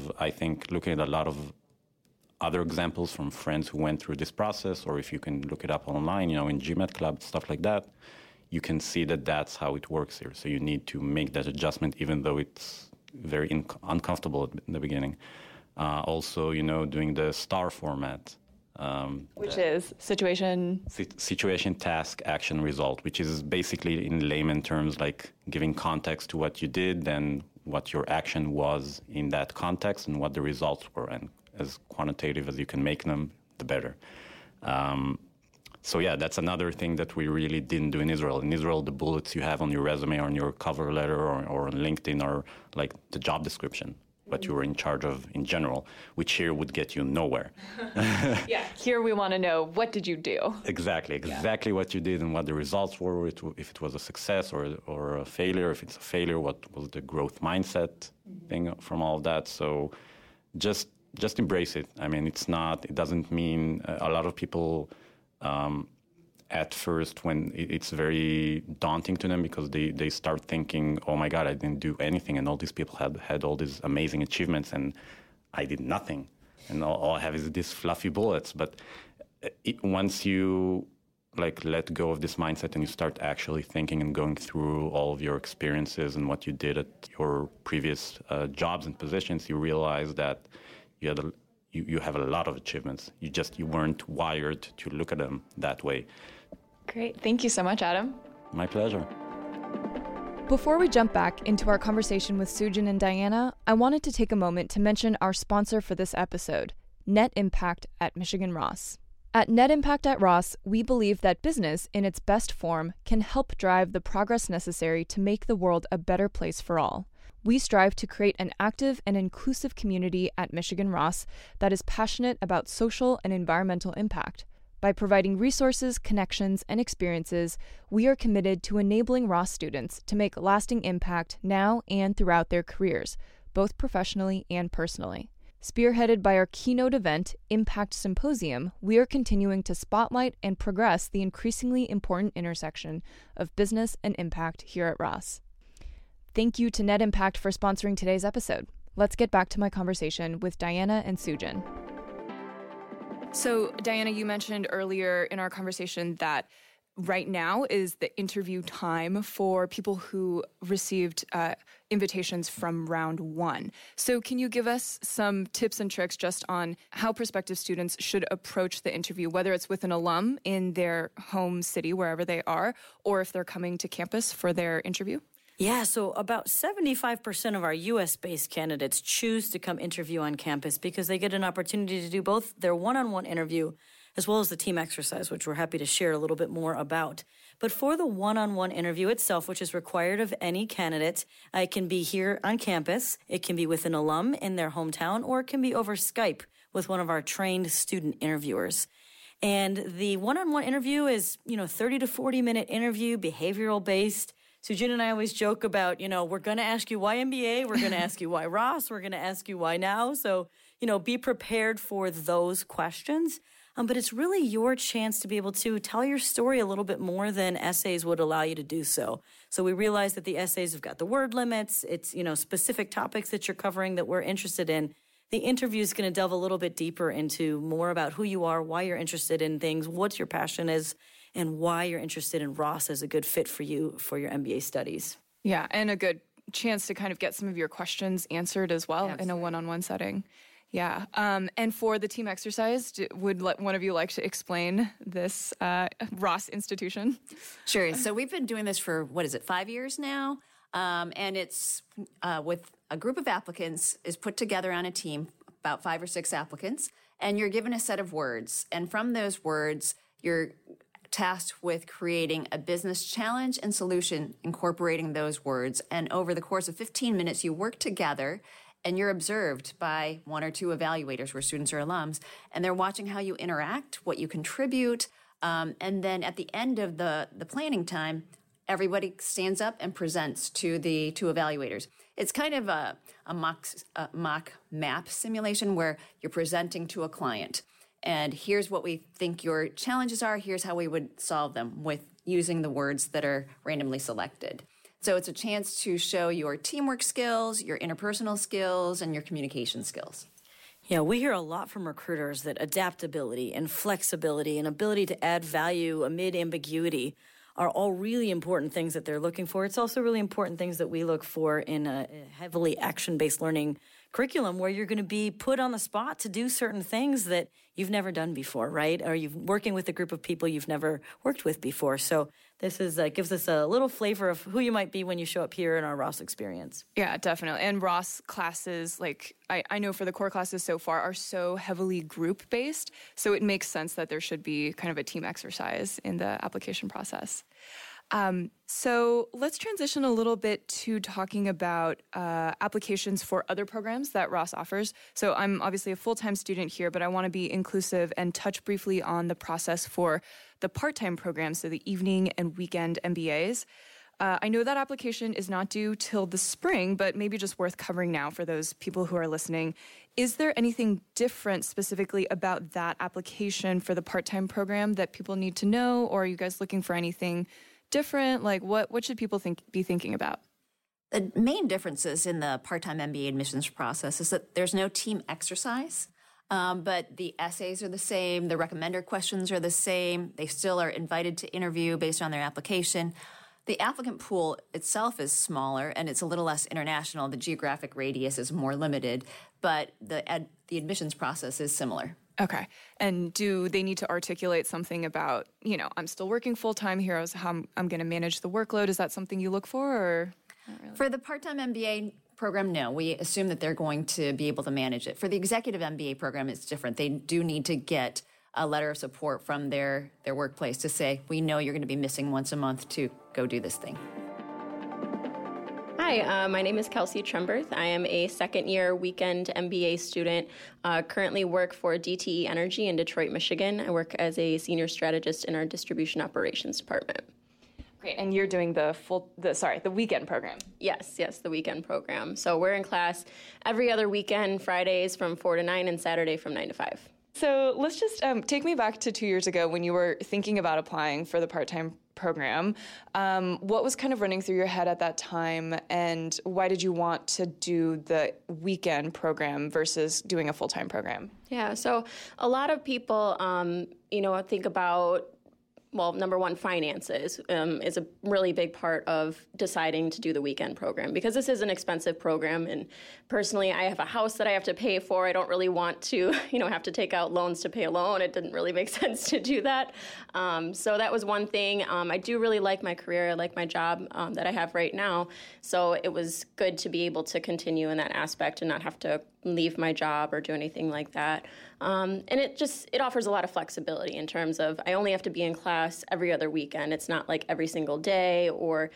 of other examples from friends who went through this process, or if you can look it up online, in GMAT Club, stuff like that, you can see that that's how it works here. So you need to make that adjustment, even though it's very uncomfortable in the beginning. Also, doing the STAR format. Which is situation, task, action, result, which is basically in layman terms like giving context to what you did, then what your action was in that context and what the results were. And as quantitative as you can make them, the better. So yeah, that's another thing that we really didn't do in Israel. In Israel, the bullets you have on your resume or on your cover letter or on LinkedIn are like the job description, what you were in charge of in general, which here would get you nowhere. Yeah, here we want to know, what did you do? Exactly what you did and what the results were, if it was a success or a failure. If it's a failure, what was the growth mindset thing from all of that. So just embrace it. I mean, it doesn't mean a lot of people at first when it's very daunting to them because they start thinking, oh my God, I didn't do anything. And all these people had all these amazing achievements and I did nothing. And all I have is these fluffy bullets. But once you let go of this mindset and you start actually thinking and going through all of your experiences and what you did at your previous jobs and positions, you realize that you have a lot of achievements. You weren't wired to look at them that way. Great. Thank you so much, Adam. My pleasure. Before we jump back into our conversation with Sujin and Diana, I wanted to take a moment to mention our sponsor for this episode, Net Impact at Michigan Ross. At Net Impact at Ross, we believe that business in its best form can help drive the progress necessary to make the world a better place for all. We strive to create an active and inclusive community at Michigan Ross that is passionate about social and environmental impact. By providing resources, connections, and experiences, we are committed to enabling Ross students to make lasting impact now and throughout their careers, both professionally and personally. Spearheaded by our keynote event, Impact Symposium, we are continuing to spotlight and progress the increasingly important intersection of business and impact here at Ross. Thank you to Net Impact for sponsoring today's episode. Let's get back to my conversation with Diana and Sujin. So, Diana, you mentioned earlier in our conversation that right now is the interview time for people who received invitations from round one. So can you give us some tips and tricks just on how prospective students should approach the interview, whether it's with an alum in their home city, wherever they are, or if they're coming to campus for their interview? Yeah, so about 75% of our U.S.-based candidates choose to come interview on campus because they get an opportunity to do both their one-on-one interview as well as the team exercise, which we're happy to share a little bit more about. But for the one-on-one interview itself, which is required of any candidate, it can be here on campus, it can be with an alum in their hometown, or it can be over Skype with one of our trained student interviewers. And the one-on-one interview is, 30 to 40-minute interview, behavioral-based. Sujin and I always joke about, we're going to ask you why MBA, we're going to ask you why Ross, we're going to ask you why now. So, be prepared for those questions. But it's really your chance to be able to tell your story a little bit more than essays would allow you to do so. So we realize that the essays have got the word limits. It's, specific topics that you're covering that we're interested in. The interview is going to delve a little bit deeper into more about who you are, why you're interested in things, what your passion is, and why you're interested in Ross as a good fit for you for your MBA studies. Yeah, and a good chance to kind of get some of your questions answered as well. Absolutely. In a one-on-one setting. Yeah. And for the team exercise, would one of you like to explain this Ross institution? Sure. So we've been doing this for, 5 years now? And it's with a group of applicants is put together on a team, about 5 or 6 applicants, and you're given a set of words. And from those words, you're tasked with creating a business challenge and solution incorporating those words. And over the course of 15 minutes, you work together and you're observed by 1 or 2 evaluators where students are alums, and they're watching how you interact, what you contribute. And then at the end of the planning time, everybody stands up and presents to the 2 evaluators. It's kind of a mock map simulation where you're presenting to a client. And here's what we think your challenges are. Here's how we would solve them with using the words that are randomly selected. So it's a chance to show your teamwork skills, your interpersonal skills, and your communication skills. Yeah, we hear a lot from recruiters that adaptability and flexibility and ability to add value amid ambiguity are all really important things that they're looking for. It's also really important things that we look for in a heavily action-based learning curriculum where you're going to be put on the spot to do certain things that you've never done before, right? Or you're working with a group of people you've never worked with before. So this is gives us a little flavor of who you might be when you show up here in our Ross experience. Yeah, definitely. And Ross classes, like I know for the core classes so far, are so heavily group-based. So it makes sense that there should be kind of a team exercise in the application process. So let's transition a little bit to talking about applications for other programs that Ross offers. So I'm obviously a full-time student here, but I want to be inclusive and touch briefly on the process for the part-time programs, so the evening and weekend MBAs. I know that application is not due till the spring, but maybe just worth covering now for those people who are listening. Is there anything different specifically about that application for the part-time program that people need to know, or are you guys looking for anything different? Like what should people be thinking about? The main differences in the part-time MBA admissions process is that there's no team exercise, but the essays are the same, the recommender questions are the same, they still are invited to interview based on their application. The applicant pool itself is smaller and it's a little less international. The geographic radius is more limited, but the admissions process is similar. Okay. And do they need to articulate something about, I'm still working full-time here, how I'm going to manage the workload? Is that something you look for, or not really? For the part-time MBA program, no. We assume that they're going to be able to manage it. For the executive MBA program, it's different. They do need to get a letter of support from their workplace to say, we know you're going to be missing once a month to go do this thing. Hi, my name is Kelsey Tremberth. I am a second-year weekend MBA student. Currently work for DTE Energy in Detroit, Michigan. I work as a senior strategist in our distribution operations department. Great, and you're doing the weekend program. Yes, the weekend program. So we're in class every other weekend, Fridays from 4 to 9 and Saturday from 9 to 5. So let's just take me back to 2 years ago when you were thinking about applying for the part-time program. What was kind of running through your head at that time, and why did you want to do the weekend program versus doing a full-time program? Yeah, so a lot of people, think about, well, number one, finances is a really big part of deciding to do the weekend program because this is an expensive program. And personally, I have a house that I have to pay for. I don't really want to, have to take out loans to pay a loan. It didn't really make sense to do that. So that was one thing. I do really like my career. I like my job that I have right now. So it was good to be able to continue in that aspect and not have to leave my job or do anything like that. And it offers a lot of flexibility in terms of I only have to be in class every other weekend. It's not like every single day or,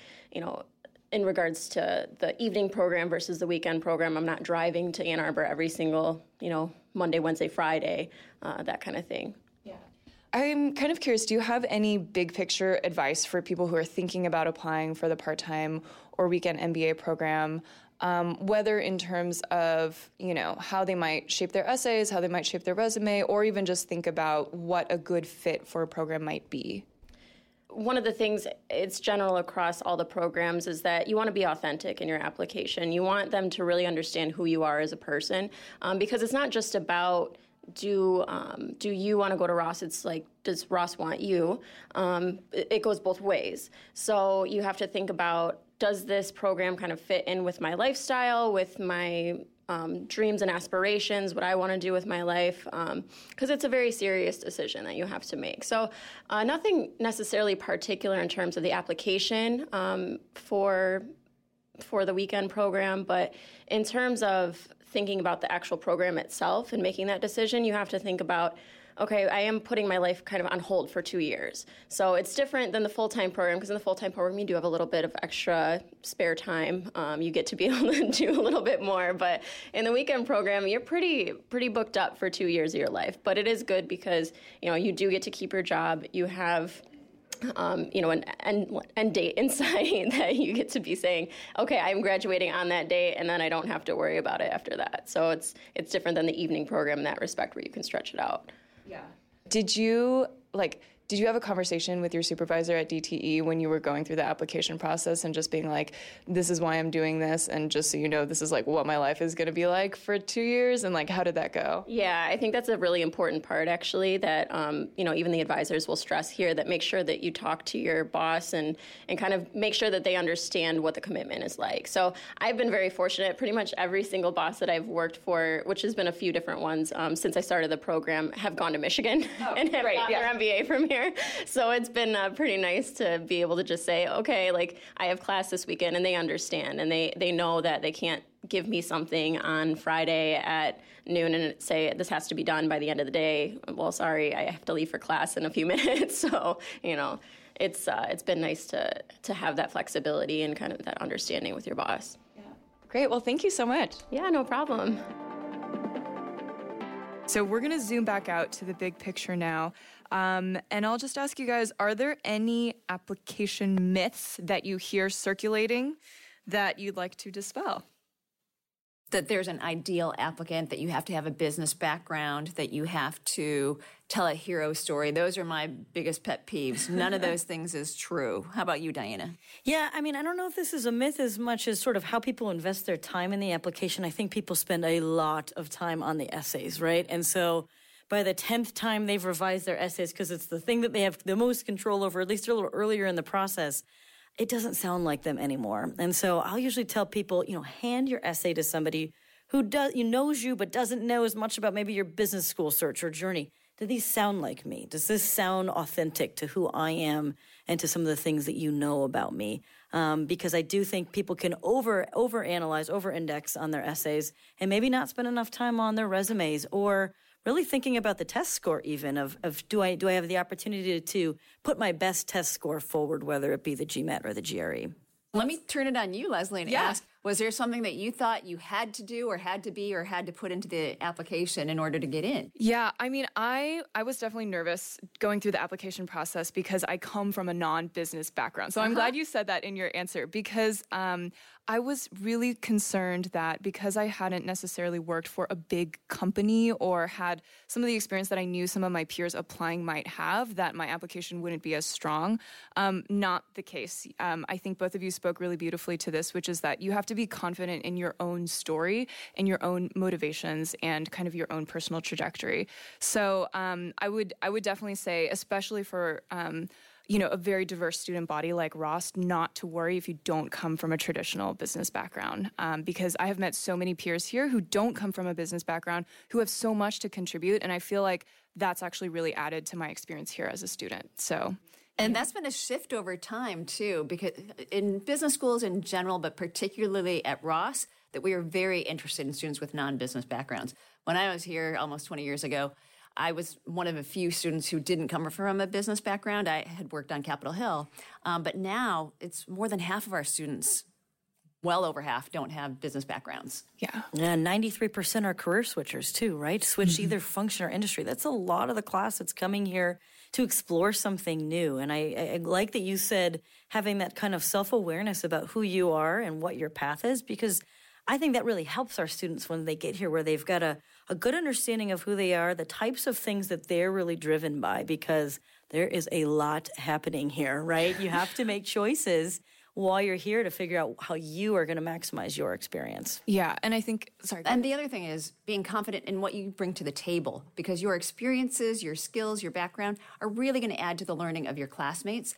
in regards to the evening program versus the weekend program, I'm not driving to Ann Arbor every single, Monday, Wednesday, Friday, that kind of thing. Yeah. I'm kind of curious, do you have any big picture advice for people who are thinking about applying for the part-time or weekend MBA program? Whether in terms of, how they might shape their essays, how they might shape their resume, or even just think about what a good fit for a program might be. One of the things, it's general across all the programs, is that you want to be authentic in your application. You want them to really understand who you are as a person, because it's not just about do you want to go to Ross? It's like, does Ross want you? It goes both ways. So you have to think about, does this program kind of fit in with my lifestyle, with my dreams and aspirations, what I want to do with my life? Because it's a very serious decision that you have to make. So nothing necessarily particular in terms of the application for for the weekend program, but in terms of thinking about the actual program itself and making that decision, you have to think about, okay, I am putting my life kind of on hold for 2 years. So it's different than the full-time program, because in the full-time program, you do have a little bit of extra spare time. You get to be able to do a little bit more. But in the weekend program, you're pretty booked up for 2 years of your life. But it is good because, you do get to keep your job. You have an end date inside that you get to be saying, okay, I'm graduating on that date, and then I don't have to worry about it after that. So it's different than the evening program in that respect, where you can stretch it out. Yeah. Did you have a conversation with your supervisor at DTE when you were going through the application process and just being like, this is why I'm doing this, and just so you know, this is like what my life is going to be like for 2 years, and like, how did that go? Yeah, I think that's a really important part, actually, that, even the advisors will stress here, that make sure that you talk to your boss and kind of make sure that they understand what the commitment is like. So I've been very fortunate. Pretty much every single boss that I've worked for, which has been a few different ones since I started the program, have gone to Michigan and have got their MBA from here. So it's been pretty nice to be able to just say, okay, like, I have class this weekend, and they understand, and they know that they can't give me something on Friday at noon and say this has to be done by the end of the day. Well, sorry, I have to leave for class in a few minutes. So, it's been nice to have that flexibility and kind of that understanding with your boss. Yeah. Great. Well, thank you so much. Yeah, no problem. So we're going to zoom back out to the big picture now. And I'll just ask you guys, are there any application myths that you hear circulating that you'd like to dispel? That there's an ideal applicant, that you have to have a business background, that you have to tell a hero story. Those are my biggest pet peeves. None of those things is true. How about you, Diana? Yeah, I don't know if this is a myth as much as sort of how people invest their time in the application. I think people spend a lot of time on the essays, right? And so by the 10th time they've revised their essays, because it's the thing that they have the most control over, at least a little earlier in the process, it doesn't sound like them anymore. And so I'll usually tell people, hand your essay to somebody who knows you but doesn't know as much about maybe your business school search or journey. Do these sound like me? Does this sound authentic to who I am and to some of the things that you know about me? Because I do think people can overanalyze, over-index on their essays and maybe not spend enough time on their resumes, or really thinking about the test score even of do I have the opportunity to put my best test score forward, whether it be the GMAT or the GRE. Let me turn it on you, Leslie, and ask, was there something that you thought you had to do or had to be or had to put into the application in order to get in? Yeah, I was definitely nervous going through the application process because I come from a non-business background. So I'm glad you said that in your answer, because I was really concerned that because I hadn't necessarily worked for a big company or had some of the experience that I knew some of my peers applying might have, that my application wouldn't be as strong. Not the case. I think both of you spoke really beautifully to this, which is that you have to be confident in your own story and your own motivations and kind of your own personal trajectory. So I would definitely say, especially for a very diverse student body like Ross, not to worry if you don't come from a traditional business background, because I have met so many peers here who don't come from a business background who have so much to contribute, and I feel like that's actually really added to my experience here as a student. So. And that's been a shift over time, too, because in business schools in general, but particularly at Ross, that we are very interested in students with non-business backgrounds. When I was here almost 20 years ago, I was one of a few students who didn't come from a business background. I had worked on Capitol Hill. But now it's more than half of our students, well over half, don't have business backgrounds. Yeah, 93% are career switchers too, right? Switch either function or industry. That's a lot of the class that's coming here to explore something new. And I like that you said having that kind of self-awareness about who you are and what your path is, because I think that really helps our students when they get here, where they've got a good understanding of who they are, the types of things that they're really driven by, because there is a lot happening here, right? You have to make choices while you're here to figure out how you are going to maximize your experience. Yeah, and I think, And the other thing is being confident in what you bring to the table, because your experiences, your skills, your background are really going to add to the learning of your classmates.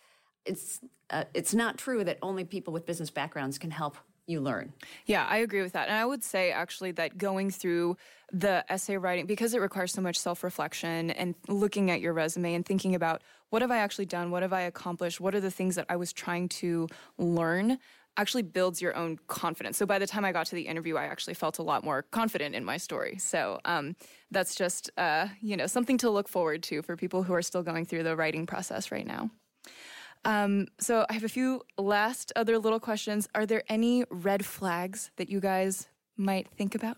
It's not true that only people with business backgrounds can help you learn. Yeah, I agree with that. And I would say actually that going through the essay writing, because it requires so much self-reflection and looking at your resume and thinking about what have I actually done? What have I accomplished? What are the things that I was trying to learn? actually builds your own confidence. So by the time I got to the interview, I actually felt a lot more confident in my story. So that's just, something to look forward to for people who are still going through the writing process right now. So I have a few last other little questions. Are there any red flags that you guys might think about?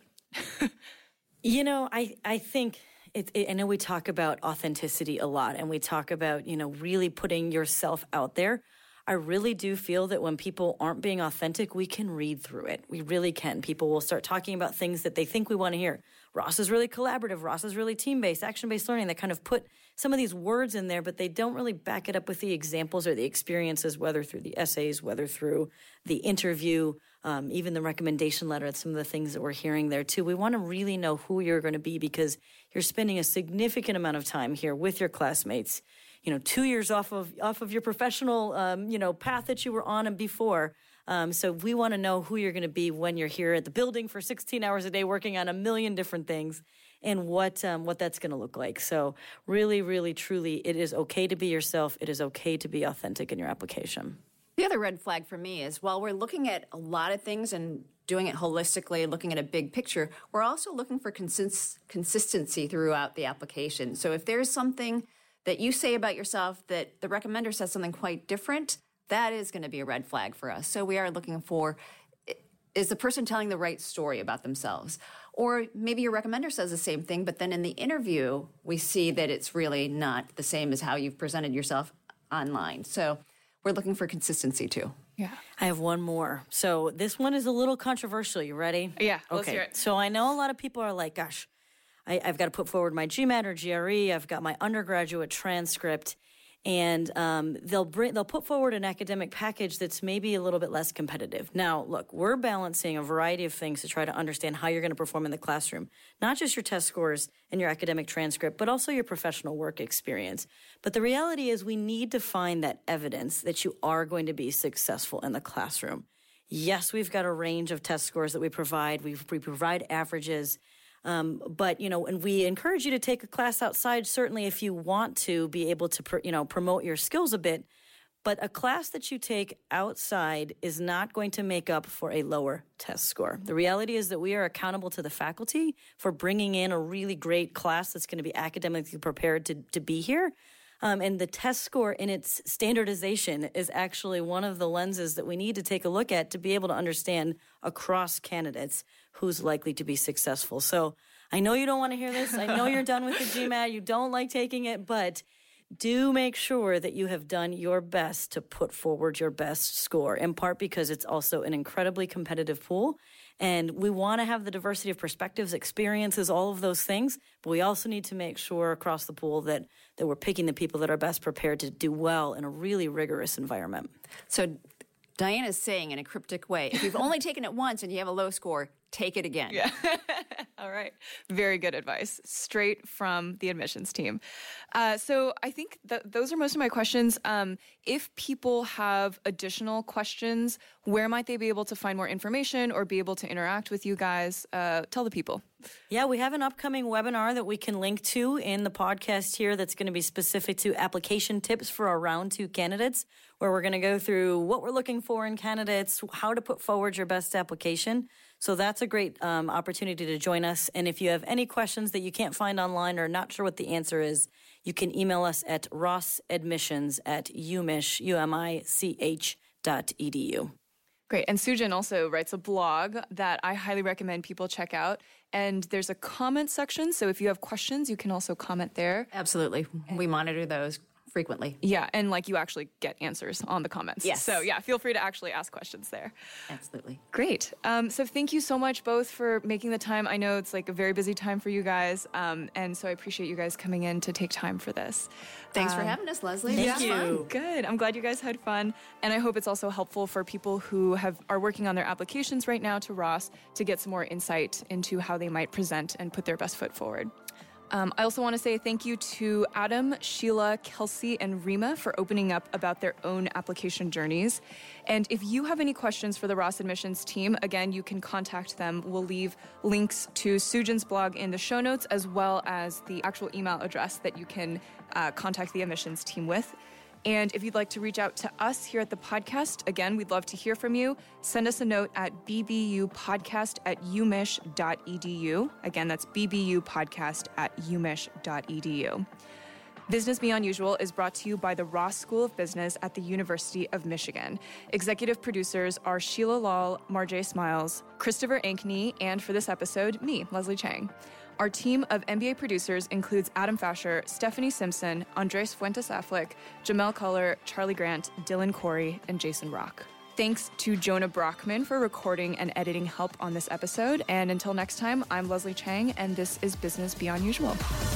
I think I know we talk about authenticity a lot, and we talk about, really putting yourself out there. I really do feel that when people aren't being authentic, we can read through it. We really can. People will start talking about things that they think we want to hear. Ross is really collaborative. Ross is really team-based, action-based learning. They kind of put some of these words in there, but they don't really back it up with the examples or the experiences, whether through the essays, whether through the interview, even the recommendation letter, some of the things that we're hearing there too. We want to really know who you're going to be, because you're spending a significant amount of time here with your classmates, 2 years off of your professional, path that you were on and before. So we want to know who you're going to be when you're here at the building for 16 hours a day, working on a million different things, and what that's going to look like. So really, really, truly, it is okay to be yourself. It is okay to be authentic in your application. The other red flag for me is, while we're looking at a lot of things and doing it holistically, looking at a big picture, we're also looking for consistency throughout the application. So if there's something that you say about yourself that the recommender says something quite different, that is going to be a red flag for us. So we are looking for, is the person telling the right story about themselves? Or maybe your recommender says the same thing, but then in the interview, we see that it's really not the same as how you've presented yourself online. So we're looking for consistency too. Yeah. I have one more. So this one is a little controversial. You ready? Yeah, let's hear it. So I know a lot of people are like, gosh, I've got to put forward my GMAT or GRE. I've got my undergraduate transcript, and they'll put forward an academic package that's maybe a little bit less competitive. Now, look, we're balancing a variety of things to try to understand how you're going to perform in the classroom, not just your test scores and your academic transcript, but also your professional work experience. But the reality is, we need to find that evidence that you are going to be successful in the classroom. Yes, we've got a range of test scores that we provide. We provide averages. But, and we encourage you to take a class outside, certainly if you want to be able to, promote your skills a bit. But a class that you take outside is not going to make up for a lower test score. The reality is that we are accountable to the faculty for bringing in a really great class that's going to be academically prepared to be here. And the test score in its standardization is actually one of the lenses that we need to take a look at to be able to understand across candidates who's likely to be successful. So I know you don't want to hear this. I know you're done with the GMAT. You don't like taking it, but do make sure that you have done your best to put forward your best score, in part because it's also an incredibly competitive pool. And we want to have the diversity of perspectives, experiences, all of those things. But we also need to make sure across the pool that we're picking the people that are best prepared to do well in a really rigorous environment. So Diana is saying in a cryptic way, if you've only taken it once and you have a low score, take it again. Yeah. All right. Very good advice. Straight from the admissions team. So I think that those are most of my questions. If people have additional questions, where might they be able to find more information or be able to interact with you guys? Tell the people. Yeah, we have an upcoming webinar that we can link to in the podcast here that's going to be specific to application tips for our round 2 candidates, where we're going to go through what we're looking for in candidates, how to put forward your best application. So that's a great opportunity to join us. And if you have any questions that you can't find online or not sure what the answer is, you can email us at ross.admissions@umich.edu. Great. And Sujin also writes a blog that I highly recommend people check out. And there's a comment section. So if you have questions, you can also comment there. Absolutely. We monitor those frequently. Yeah. And you actually get answers on the comments. Yes. So yeah, feel free to actually ask questions there. Absolutely. Great. So thank you so much both for making the time. I know it's a very busy time for you guys. And so I appreciate you guys coming in to take time for this. Thanks for having us, Leslie. Thank you. Fun. Good. I'm glad you guys had fun. And I hope it's also helpful for people who are working on their applications right now to Ross to get some more insight into how they might present and put their best foot forward. I also want to say thank you to Adam, Sheila, Kelsey, and Rima for opening up about their own application journeys. And if you have any questions for the Ross Admissions team, again, you can contact them. We'll leave links to Sujin's blog in the show notes, as well as the actual email address that you can contact the admissions team with. And if you'd like to reach out to us here at the podcast, again, we'd love to hear from you. Send us a note at bbupodcast@umich.edu. Again, that's bbupodcast@umich.edu. Business Beyond Usual is brought to you by the Ross School of Business at the University of Michigan. Executive producers are Sheila Lal, Marjay Smiles, Christopher Ankney, and for this episode, me, Leslie Chang. Our team of MBA producers includes Adam Fasher, Stephanie Simpson, Andres Fuentes-Affleck, Jamel Culler, Charlie Grant, Dylan Corey, and Jason Rock. Thanks to Jonah Brockman for recording and editing help on this episode. And until next time, I'm Leslie Chang, and this is Business Beyond Usual.